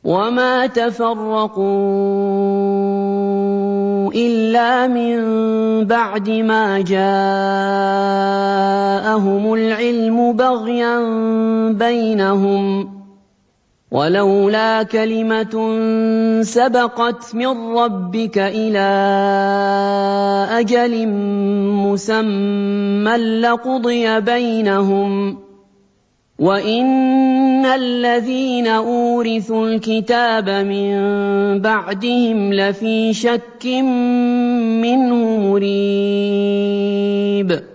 وَمَا تَفَرَّقُوا إِلَّا مِن بَعْدِ مَا جَاءَهُمُ الْعِلْمُ بَغْيًا بَيْنَهُمْ ۚ وَلَوْلَا كَلِمَةٌ سَبَقَتْ مِن رَّبِّكَ إِلَىٰ أَجَلٍ مُّسَمًّى لَّقُضِيَ بَيْنَهُمْ ۚ وَإِنَّ الَّذِينَ أُورِثُوا الْكِتَابَ مِن بَعْدِهِمْ لَفِي شَكٍّ مِّنْهُ مُرِيبٍ